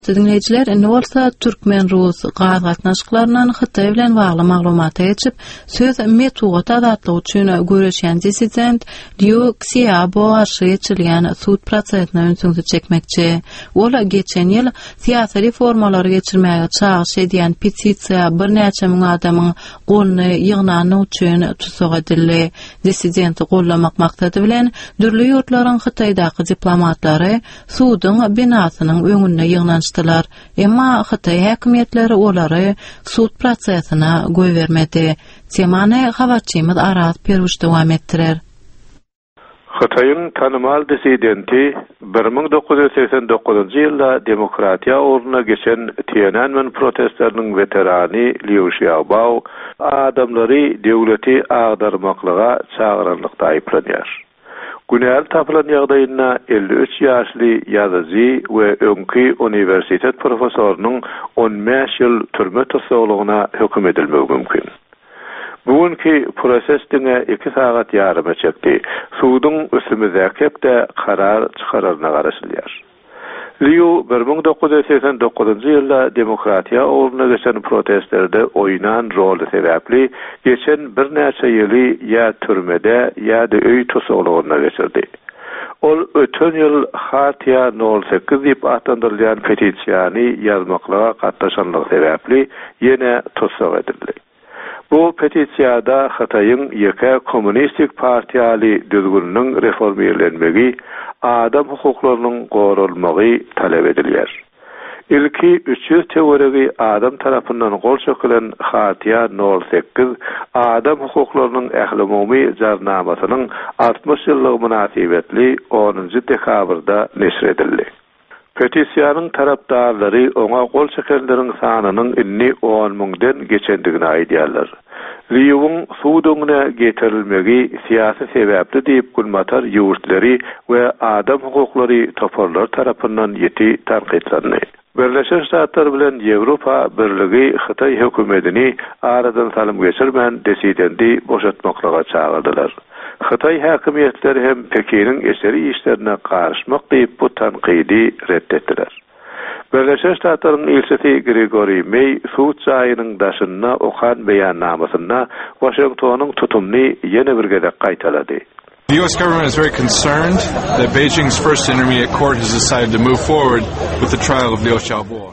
Dinleyiciler, indi bolsa Türkmen-Rus gaz gatnaşyklarynyň Hytaý bilen bagly maglumaty geçip, söz Metugat adatlygy üçin görüşýän dissident Liu Xiaobo arşy geçirilýän sud prosesyna öňsüňsi çekmekçi. Ol geçen ýyl siýasy reformalary geçirmäge çağış edýän petisiýa bir näçe müň adamyň golyny ýygnany üçin tutsak edildi. Dissidenti gollamak maksady bilen dürli ýurtlaryň Hytaýdaky diplomatlary sudyň binasynyň öňünde ýygnan emma Hytaý häkimetleri olary sud prosesyna goýbermedi. Temany habarçymyz Araz Perwiş dowam etdirer. Hytaýyň tanymal dissidenti 1989-njy ýylda demokratiýa uğruna geçen Tiananmen protestleriniň veterani Liu Xiaobo adamlary döwleti agdarmaklyga çağıranlykda aýplanýar. Günel tapılan ýagdaýynda 53 ýaşly ýazyjy we öňki universitet professorunyň 15 ýyl türme tutsagylygyna hökm edilmegi mümkin. Bugünkü proses diňe 2 sagat ýarym çekdi. Sudyň üstümizde karar çykararyna garaşylýar. Liu 1989-njy ýylda demokratiýa uğruna geçen protestlerde oýnan roli sebäpli geçen bir näçe ýyly ýa türmede ýa-da öý tutsagylygyna geçirdi. Ol ötön ýyl Hatya 08 diýip atandyrylýan petisiýany ýazmaklyga gatnaşanlygy sebäpli ýene tutsak edildi. Bu petisiýada Hytaýyň ýeke kommunistik partiýaly düzgünniň reformýerlenmegi, adam hukuklarynyň gorulmagy talep edilýär. Ilki 300 teorigi adam tarapyndan gol çökülen Hatya 08 adam hukuklarynyň ähli-umumy jarnamasynyň 60 ýyllyk münasibetli 10-njy dekabrda neşr edildi. Petisiýanyň tarapdarlary oňa gol çekenleriň sanynyň inni 10 000-den geçendigini aýdýarlar. Liu'ň sudyňa getirilmegi siýasy sebäpli diýip gulmatar ýurtlary we adam hukuklary toparlar tarapyndan ýeti tanqidlandy. Birleşik Ştatlar bilen Ýewropa Birligi Hytaý hökümetini aradan salym geçirmän dissidenti boşatmaklyga çağırdylar. Hytaý häkimetleri hem Pekiniň eseri işlerine garşmak diýip bu tanqidi reddetdiler. Birleşik Ştatlaryň elçisi Gregory May sud çaýynyň daşyna okan beýannamasyna Washingtonyň tutumny ýene bir gezek gaýtalady. The U.S. government is very concerned that Beijing's first intermediate court has decided to move forward with the trial of Liu Xiaobo.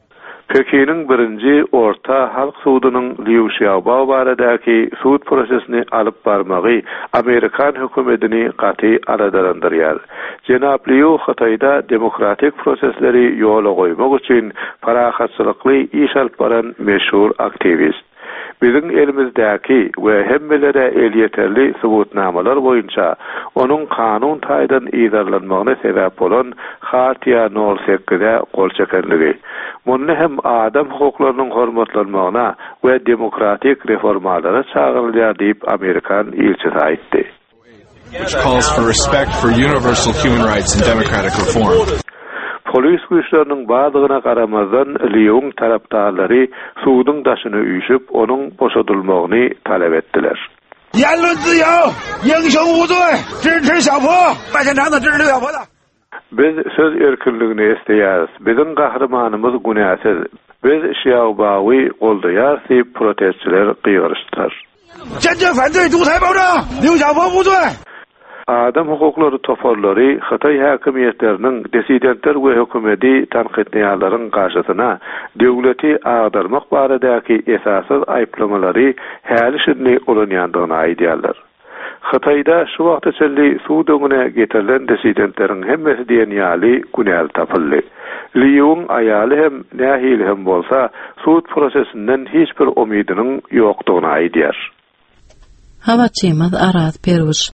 Pekiniň birinji orta halk sudynyň Liu Xiaobo baradaki sud prosesini alyp barmagy Amerikan hökümetini gaty aradarandyrýar. Jenap Liu Hytaýda demokratik prosesleri ýola goýmak üçin parahatçylykly iş alyp baran meşhur aktivist. Bizim elimizdäki we hemmelere elýeterli subutnamalar boýunça onuň kanun taýdan ýazarlanmagyna sebäp bolan Hatya 08-de gol çekenligi, muny hem adam hukuklarynyň hormatlanmagyna we demokratik reformalara çağırylýar diýip Amerikan elçisi aýtdy. Which calls for respect for universal human rights and democratic reform. Polis güýçleriniň badygyna garamazdan Liu'ň tarapdarlary sudyň daşyny üýşüp, onuň boşadylmagyny talep etdiler. 言论自由，英雄无罪，支持小坡，麦县长的支持小坡的。 Biz söz erkinligini isteýäris. Biziň gahrymanymyz günäsiz. Biz Xiaobowy goldaýar diýip protestçiler gıýgyryşdylar. 坚决反对独裁暴政，刘小坡无罪。 Adam hukuklary toparlary Hytaý häkimetleriniň dissidentler we hökümeti tanqidleýänleriň garşysyna döwleti agdarmak baradaky esassız aýplamalary häli şidni olanýandygyny aýdýarlar. Hytaýda şu wagt içinde sudyňa getirilen dissidentleriň hemmesi diýen ýaly günäl tapyldy. Liu'ň aýaly hem nähili hem bolsa sud prosesinden hiç bir umydynyň ýokdugyny aýdýar. Habarçymyz Araz Perwiş.